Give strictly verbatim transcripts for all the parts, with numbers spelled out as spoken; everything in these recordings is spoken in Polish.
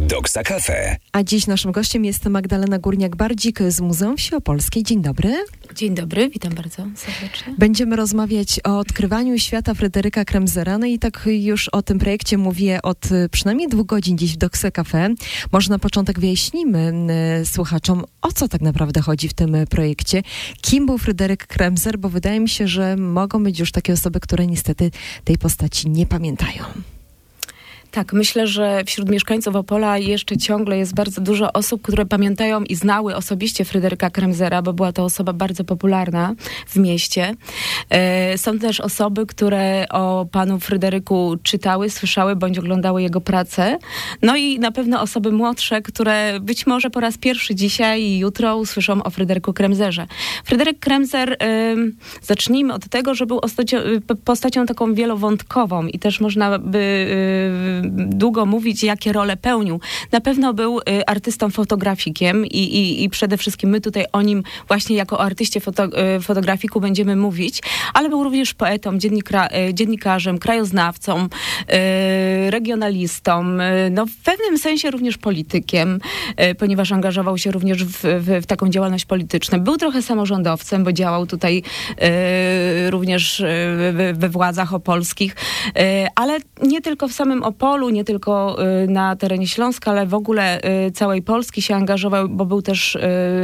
Doksa Cafe. A dziś naszym gościem jest Magdalena Górniak-Bardzik z Muzeum Wsi Opolskiej. Dzień dobry. Dzień dobry, witam bardzo serdecznie. Będziemy rozmawiać o odkrywaniu świata Fryderyka Kremsera. No i tak już o tym projekcie mówię od przynajmniej dwóch godzin dziś w Doksa Cafe. Może na początek wyjaśnimy y, słuchaczom, o co tak naprawdę chodzi w tym projekcie. Kim był Fryderyk Kremser, bo wydaje mi się, że mogą być już takie osoby, które niestety tej postaci nie pamiętają. Tak, myślę, że wśród mieszkańców Opola jeszcze ciągle jest bardzo dużo osób, które pamiętają i znały osobiście Fryderyka Kremsera, bo była to osoba bardzo popularna w mieście. E, są też osoby, które o panu Fryderyku czytały, słyszały bądź oglądały jego pracę. No i na pewno osoby młodsze, które być może po raz pierwszy dzisiaj i jutro usłyszą o Fryderyku Kremserze. Fryderyk Kremser, e, zacznijmy od tego, że był postacią, postacią taką wielowątkową i też można by e, długo mówić, jakie role pełnił. Na pewno był y, artystą fotografikiem i, i, i przede wszystkim my tutaj o nim właśnie jako artyście foto, y, fotografiku będziemy mówić, ale był również poetą, dziennikra, y, dziennikarzem, krajoznawcą, y, regionalistą, y, no w pewnym sensie również politykiem, y, ponieważ angażował się również w, w, w taką działalność polityczną. Był trochę samorządowcem, bo działał tutaj y, również y, we, we władzach opolskich, y, ale nie tylko w samym Opolu, nie tylko y, na terenie Śląska, ale w ogóle y, całej Polski się angażował, bo był też y,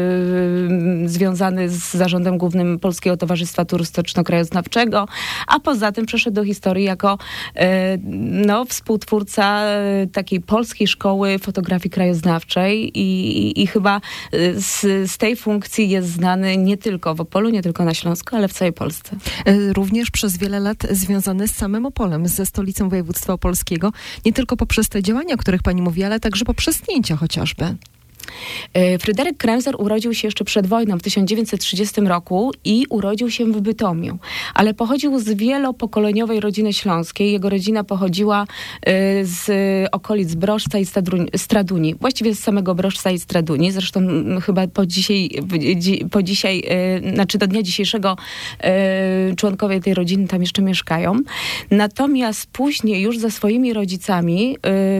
związany z zarządem głównym Polskiego Towarzystwa Turystyczno-Krajoznawczego, a poza tym przeszedł do historii jako y, no, współtwórca y, takiej polskiej szkoły fotografii krajoznawczej i, i, i chyba y, z, z tej funkcji jest znany nie tylko w Opolu, nie tylko na Śląsku, ale w całej Polsce. Również przez wiele lat związany z samym Opolem, ze stolicą województwa opolskiego. Nie tylko poprzez te działania, o których pani mówi, ale także poprzez zdjęcia chociażby. Fryderyk Kremser urodził się jeszcze przed wojną w tysiąc dziewięćset trzydziestym roku i urodził się w Bytomiu, ale pochodził z wielopokoleniowej rodziny śląskiej. Jego rodzina pochodziła z okolic Broszca i Straduni, właściwie z samego Broszca i Straduni. Zresztą chyba po dzisiaj, po dzisiaj, znaczy do dnia dzisiejszego członkowie tej rodziny tam jeszcze mieszkają. Natomiast później już ze swoimi rodzicami,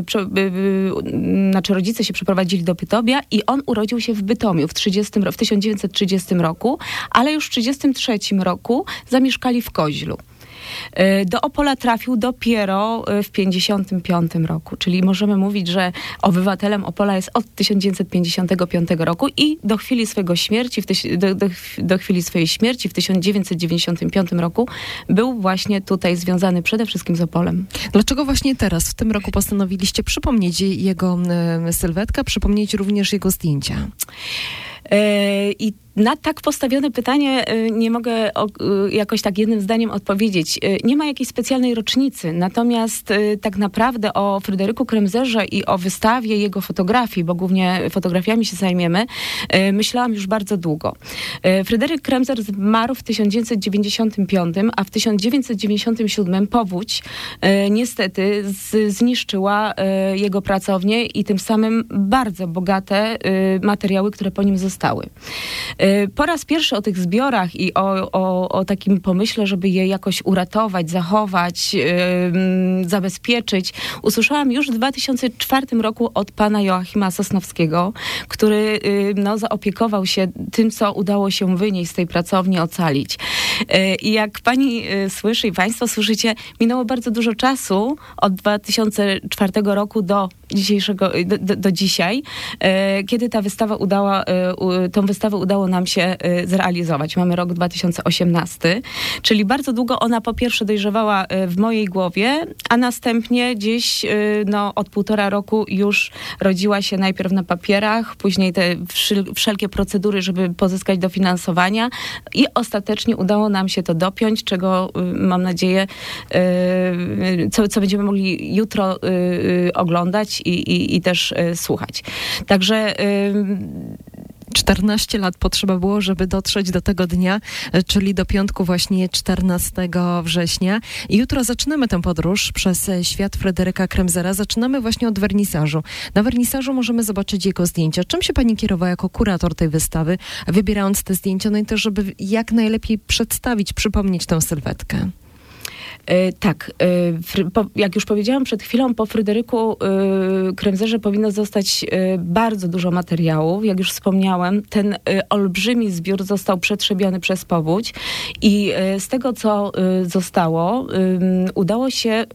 znaczy rodzice się przeprowadzili do Bytomia i on urodził się w Bytomiu w, trzydziestym, w tysiąc dziewięćset trzydziestym roku, ale już w tysiąc dziewięćset trzydziestym trzecim roku zamieszkali w Koźlu. Do Opola trafił dopiero w tysiąc dziewięćset pięćdziesiątym piątym roku, czyli możemy mówić, że obywatelem Opola jest od tysiąc dziewięćset pięćdziesiątego piątego roku i do chwili swojego śmierci, w tyś, do, do, do chwili swojej śmierci w tysiąc dziewięćset dziewięćdziesiątym piątym roku był właśnie tutaj związany przede wszystkim z Opolem. Dlaczego właśnie teraz, w tym roku postanowiliście przypomnieć jego y, sylwetkę, przypomnieć również jego zdjęcia? I na tak postawione pytanie nie mogę jakoś tak jednym zdaniem odpowiedzieć. Nie ma jakiejś specjalnej rocznicy, natomiast tak naprawdę o Fryderyku Kremserze i o wystawie jego fotografii, bo głównie fotografiami się zajmiemy, myślałam już bardzo długo. Fryderyk Kremser zmarł w tysiąc dziewięćset dziewięćdziesiątym piątym, a w tysiąc dziewięćset dziewięćdziesiątym siódmym powódź niestety z, zniszczyła jego pracownię i tym samym bardzo bogate materiały, które po nim zostały. Po raz pierwszy o tych zbiorach i o, o, o takim pomyśle, żeby je jakoś uratować, zachować, yy, zabezpieczyć, usłyszałam już w dwa tysiące czwartym roku od pana Joachima Sosnowskiego, który yy, no, zaopiekował się tym, co udało się wynieść z tej pracowni, ocalić. Yy, I jak pani yy, słyszy i państwo słyszycie, minęło bardzo dużo czasu od dwa tysiące czwartego roku do dzisiejszego, do, do, do dzisiaj, yy, kiedy ta wystawa udała, yy, tą wystawę udało nam się y, zrealizować. Mamy rok dwa tysiące osiemnasty, czyli bardzo długo ona po pierwsze dojrzewała y, w mojej głowie, a następnie gdzieś y, no, od półtora roku już rodziła się najpierw na papierach, później te wszel- wszelkie procedury, żeby pozyskać dofinansowania i ostatecznie udało nam się to dopiąć, czego y, mam nadzieję, y, co, co będziemy mogli jutro y, y, oglądać i, i, i też y, słuchać. Także y, czternaście lat potrzeba było, żeby dotrzeć do tego dnia, czyli do piątku właśnie czternastego września. I jutro zaczynamy tę podróż przez świat Fryderyka Kremsera. Zaczynamy właśnie od wernisażu. Na wernisażu możemy zobaczyć jego zdjęcia. Czym się pani kierowała jako kurator tej wystawy, wybierając te zdjęcia, no i też, żeby jak najlepiej przedstawić, przypomnieć tę sylwetkę? E, tak, e, fry, po, jak już powiedziałam przed chwilą, po Fryderyku e, Kremzerze powinno zostać e, bardzo dużo materiałów. Jak już wspomniałem, ten e, olbrzymi zbiór został przetrzebiony przez powódź i e, z tego, co e, zostało, e, udało się e,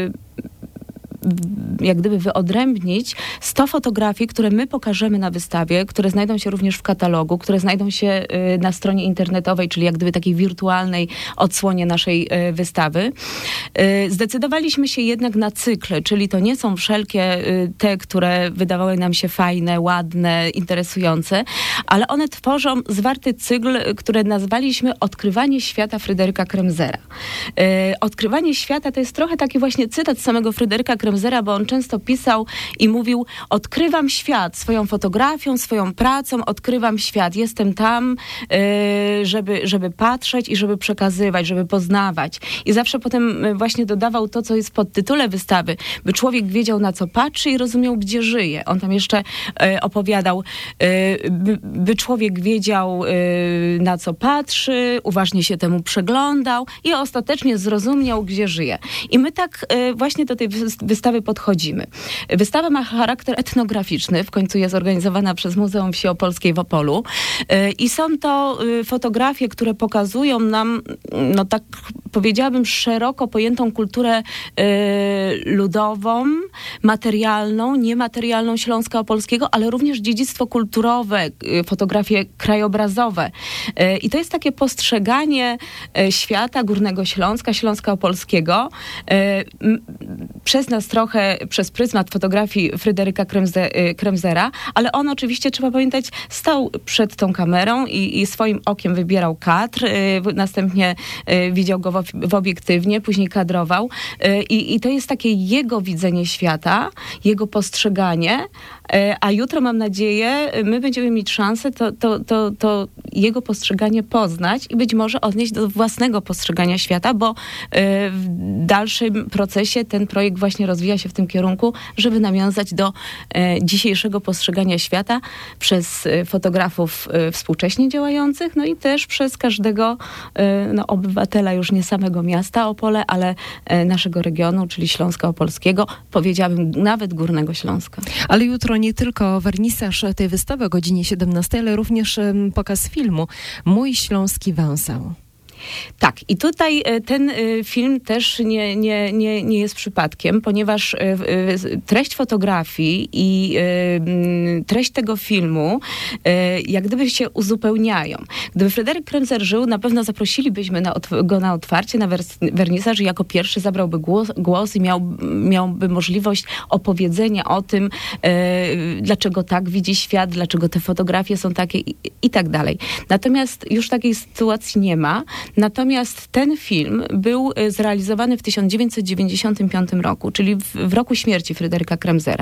jak gdyby wyodrębnić sto fotografii, które my pokażemy na wystawie, które znajdą się również w katalogu, które znajdą się na stronie internetowej, czyli jak gdyby takiej wirtualnej odsłonie naszej wystawy. Zdecydowaliśmy się jednak na cykle, czyli to nie są wszelkie te, które wydawały nam się fajne, ładne, interesujące, ale one tworzą zwarty cykl, który nazwaliśmy Odkrywanie świata Fryderyka Kremzera. Odkrywanie świata to jest trochę taki właśnie cytat samego Fryderyka Kremzera, bo on często pisał i mówił: odkrywam świat swoją fotografią, swoją pracą, odkrywam świat, jestem tam, yy, żeby, żeby patrzeć i żeby przekazywać, żeby poznawać. I zawsze potem właśnie dodawał to, co jest w podtytule wystawy, by człowiek wiedział, na co patrzy i rozumiał, gdzie żyje. On tam jeszcze yy, opowiadał, yy, by, by człowiek wiedział, yy, na co patrzy, uważnie się temu przyglądał i ostatecznie zrozumiał, gdzie żyje. I my tak yy, właśnie do tej wystawy podchodzimy. Wystawa ma charakter etnograficzny, w końcu jest organizowana przez Muzeum Wsi Opolskiej w Opolu i są to fotografie, które pokazują nam, no tak powiedziałabym, szeroko pojętą kulturę ludową, materialną, niematerialną Śląska Opolskiego, ale również dziedzictwo kulturowe, fotografie krajobrazowe. I to jest takie postrzeganie świata Górnego Śląska, Śląska Opolskiego przez nas trochę, przez pryzmat fotografii Fryderyka Kremze, Kremzera, ale on oczywiście, trzeba pamiętać, stał przed tą kamerą i, i swoim okiem wybierał kadr, y, następnie y, widział go w, w obiektywnie, później kadrował y, i to jest takie jego widzenie świata, jego postrzeganie, y, a jutro, mam nadzieję, my będziemy mieć szansę to, to, to, to jego postrzeganie poznać i być może odnieść do własnego postrzegania świata, bo y, w dalszym procesie ten projekt właśnie rozwija się w tym kierunku, żeby nawiązać do e, dzisiejszego postrzegania świata przez e, fotografów e, współcześnie działających, no i też przez każdego e, no, obywatela już nie samego miasta Opole, ale e, naszego regionu, czyli Śląska Opolskiego, powiedziałabym nawet Górnego Śląska. Ale jutro nie tylko wernisaż tej wystawy o godzinie siedemnastej, ale również e, pokaz filmu Mój Śląski Wąsał. Tak, i tutaj ten film też nie, nie, nie, nie jest przypadkiem, ponieważ treść fotografii i treść tego filmu jak gdyby się uzupełniają. Gdyby Fryderyk Kremzer żył, na pewno zaprosilibyśmy na, go na otwarcie, na wernisaż i jako pierwszy zabrałby głos, głos i miał, miałby możliwość opowiedzenia o tym, dlaczego tak widzi świat, dlaczego te fotografie są takie i, i tak dalej. Natomiast już takiej sytuacji nie ma. Natomiast ten film był zrealizowany w tysiąc dziewięćset dziewięćdziesiątym piątym roku, czyli w, w roku śmierci Fryderyka Kremzera.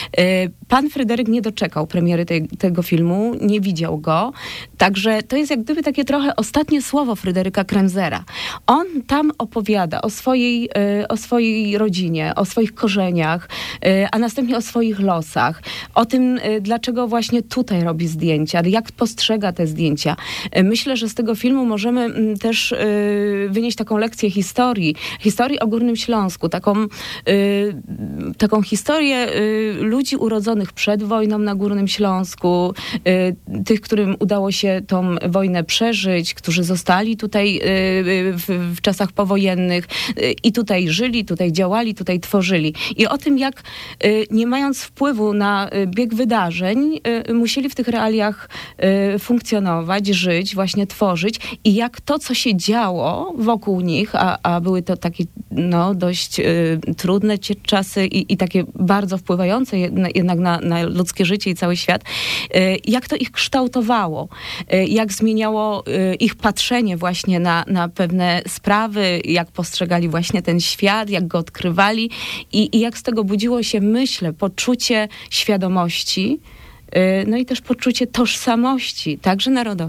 Pan Fryderyk nie doczekał premiery tej, tego filmu, nie widział go, także to jest jak gdyby takie trochę ostatnie słowo Fryderyka Kremzera. On tam opowiada o swojej, o swojej rodzinie, o swoich korzeniach, a następnie o swoich losach, o tym, dlaczego właśnie tutaj robi zdjęcia, jak postrzega te zdjęcia. Myślę, że z tego filmu możemy też też y, wynieść taką lekcję historii, historii o Górnym Śląsku, taką, y, taką historię y, ludzi urodzonych przed wojną na Górnym Śląsku, y, tych, którym udało się tą wojnę przeżyć, którzy zostali tutaj y, w, w czasach powojennych y, i tutaj żyli, tutaj działali, tutaj tworzyli. I o tym, jak y, nie mając wpływu na y, bieg wydarzeń, y, musieli w tych realiach y, funkcjonować, żyć, właśnie tworzyć i jak to, co się działo wokół nich, a, a były to takie no, dość y, trudne czasy i, i takie bardzo wpływające jednak na, na ludzkie życie i cały świat, y, jak to ich kształtowało, y, jak zmieniało y, ich patrzenie właśnie na, na pewne sprawy, jak postrzegali właśnie ten świat, jak go odkrywali i, i jak z tego budziło się, myślę, poczucie świadomości, y, no i też poczucie tożsamości, także narodowej.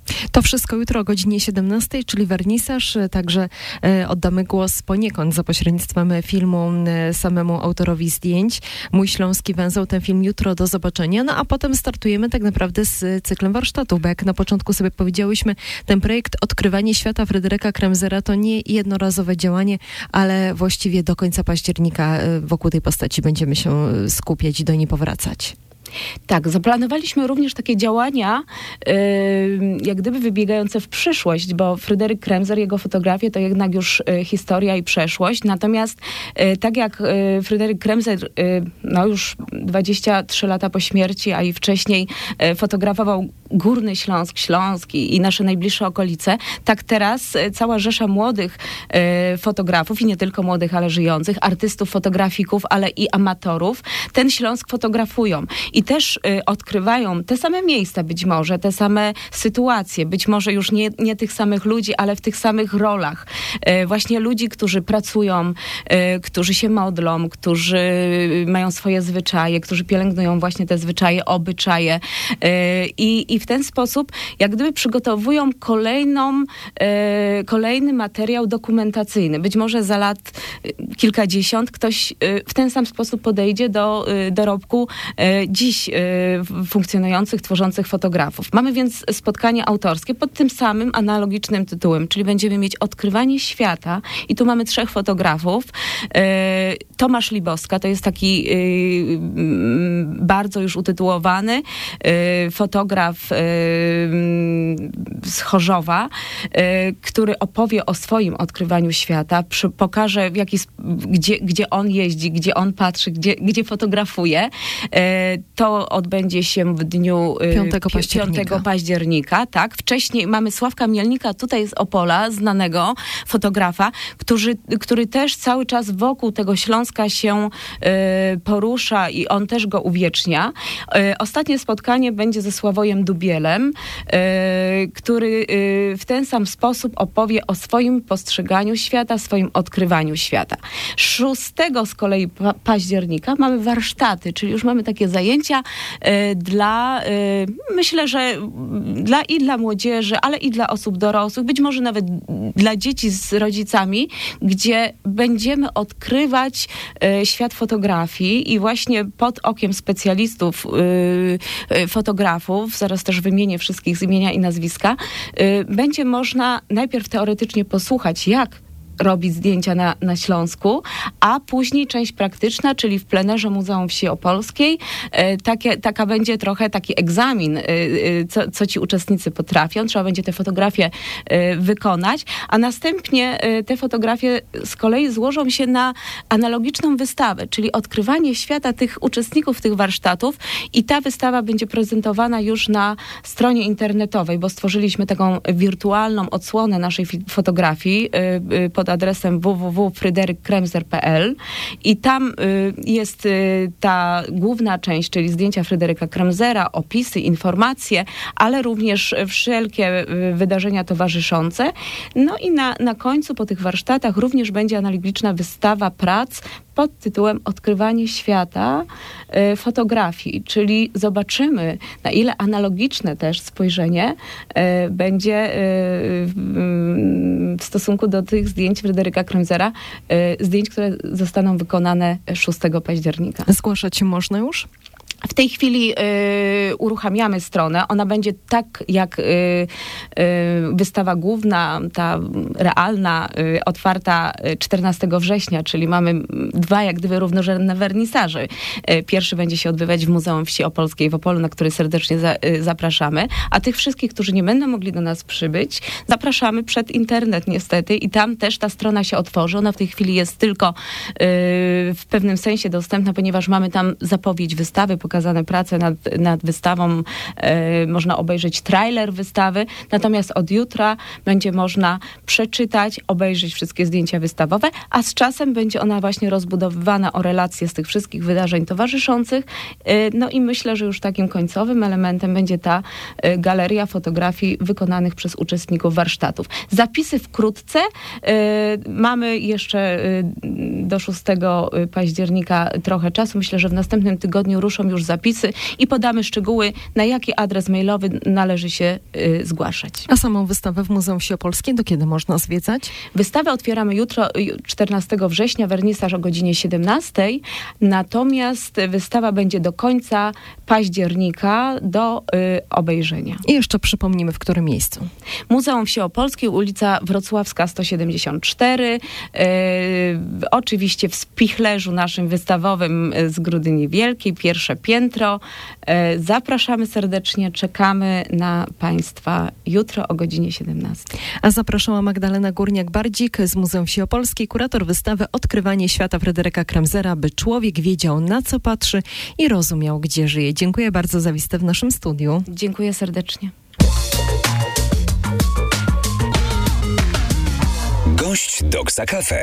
To wszystko jutro o godzinie siedemnastej, czyli wernisaż, także e, oddamy głos poniekąd za pośrednictwem filmu e, samemu autorowi zdjęć. Mój Śląski Węzeł, ten film jutro do zobaczenia, no a potem startujemy tak naprawdę z cyklem warsztatów, bo jak na początku sobie powiedziałyśmy, ten projekt Odkrywanie świata Fryderyka Kremzera to nie jednorazowe działanie, ale właściwie do końca października e, wokół tej postaci będziemy się skupiać i do niej powracać. Tak, zaplanowaliśmy również takie działania, yy, jak gdyby wybiegające w przyszłość, bo Fryderyk Kremzer, jego fotografie to jednak już y, historia i przeszłość. Natomiast y, tak jak y, Fryderyk Kremzer, y, no już dwadzieścia trzy lata po śmierci, a i wcześniej y, fotografował Górny Śląsk, Śląsk i, i nasze najbliższe okolice, tak teraz y, cała rzesza młodych y, fotografów i nie tylko młodych, ale żyjących, artystów, fotografików, ale i amatorów, ten Śląsk fotografują. I też y, odkrywają te same miejsca być może, te same sytuacje, być może już nie, nie tych samych ludzi, ale w tych samych rolach. Y, właśnie ludzi, którzy pracują, y, którzy się modlą, którzy mają swoje zwyczaje, którzy pielęgnują właśnie te zwyczaje, obyczaje. Y, i, I w ten sposób jak gdyby przygotowują kolejną, y, kolejny materiał dokumentacyjny. Być może za lat y, kilkadziesiąt ktoś y, w ten sam sposób podejdzie do y, dorobku y, dziś y, funkcjonujących, tworzących fotografów. Mamy więc spotkanie autorskie pod tym samym analogicznym tytułem, czyli będziemy mieć Odkrywanie świata i tu mamy trzech fotografów. Y, Tomasz Liboska, to jest taki y, y, bardzo już utytułowany y, fotograf y, z Chorzowa, y, który opowie o swoim odkrywaniu świata, przy, pokaże w jaki, gdzie, gdzie on jeździ, gdzie on patrzy, gdzie, gdzie fotografuje. Y, To odbędzie się w dniu piątego października. piątego października, tak. Wcześniej mamy Sławka Mielnika, tutaj z Opola, znanego fotografa, który, który też cały czas wokół tego Śląska się y, porusza i on też go uwiecznia. Y, ostatnie spotkanie będzie ze Sławojem Dubielem, y, który y, w ten sam sposób opowie o swoim postrzeganiu świata, swoim odkrywaniu świata. szóstego z kolei pa- października mamy warsztaty, czyli już mamy takie zajęcia y, dla, y, myślę, że dla i dla młodzieży, ale i dla osób dorosłych, być może nawet dla dzieci z rodzicami, gdzie będziemy odkrywać y, świat fotografii i właśnie pod okiem specjalistów, y, y, fotografów, zaraz też wymienię wszystkich z imienia i nazwiska, y, będzie można najpierw teoretycznie posłuchać, jak robić zdjęcia na, na Śląsku, a później część praktyczna, czyli w plenerze Muzeum Wsi Opolskiej. E, takie, taka będzie trochę taki egzamin, e, e, co, co ci uczestnicy potrafią. Trzeba będzie te fotografie e, wykonać, a następnie e, te fotografie z kolei złożą się na analogiczną wystawę, czyli odkrywanie świata tych uczestników tych warsztatów i ta wystawa będzie prezentowana już na stronie internetowej, bo stworzyliśmy taką wirtualną odsłonę naszej fi- fotografii e, e, pod adresem w w w kropka fryderyk kremzer kropka p l i tam y, jest y, ta główna część, czyli zdjęcia Fryderyka Kremzera, opisy, informacje, ale również wszelkie y, wydarzenia towarzyszące. No i na, na końcu po tych warsztatach również będzie analogiczna wystawa prac pod tytułem Odkrywanie świata y, fotografii, czyli zobaczymy, na ile analogiczne też spojrzenie y, będzie y, w stosunku do tych zdjęć Fryderyka Kremzera, y, zdjęć, które zostaną wykonane szóstego października. Zgłaszać się można już? W tej chwili y, uruchamiamy stronę. Ona będzie tak jak y, y, wystawa główna, ta realna, y, otwarta czternastego września, czyli mamy dwa jak gdyby równorzędne wernisaże. Y, pierwszy będzie się odbywać w Muzeum Wsi Opolskiej w Opolu, na który serdecznie za, y, zapraszamy. A tych wszystkich, którzy nie będą mogli do nas przybyć, zapraszamy przed internet niestety i tam też ta strona się otworzy. Ona w tej chwili jest tylko y, w pewnym sensie dostępna, ponieważ mamy tam zapowiedź wystawy, pokazane prace nad, nad wystawą. E, można obejrzeć trailer wystawy, natomiast od jutra będzie można przeczytać, obejrzeć wszystkie zdjęcia wystawowe, a z czasem będzie ona właśnie rozbudowywana o relacje z tych wszystkich wydarzeń towarzyszących. E, no i myślę, że już takim końcowym elementem będzie ta e, galeria fotografii wykonanych przez uczestników warsztatów. Zapisy wkrótce. E, mamy jeszcze e, do szóstego października trochę czasu. Myślę, że w następnym tygodniu ruszą już zapisy i podamy szczegóły, na jaki adres mailowy należy się y, zgłaszać. A samą wystawę w Muzeum Wsi Opolskiej do kiedy można zwiedzać? Wystawę otwieramy jutro, czternastego września, wernisaż o godzinie siedemnastej, natomiast wystawa będzie do końca października do y, obejrzenia. I jeszcze przypomnimy, w którym miejscu. Muzeum Wsi Opolskiej, ulica Wrocławska sto siedemdziesiąt cztery, y, oczywiście w spichlerzu naszym wystawowym z Grudyni Wielkiej, pierwsze piętro. Y, zapraszamy serdecznie, czekamy na Państwa jutro o godzinie siedemnastej. A zapraszała Magdalena Górniak-Bardzik z Muzeum Wsi Opolskiej, kurator wystawy Odkrywanie świata Fryderyka Kremzera, by człowiek wiedział, na co patrzy i rozumiał, gdzie żyje. Dziękuję bardzo za wizytę w naszym studiu. Dziękuję serdecznie. Gość Doksa Cafe.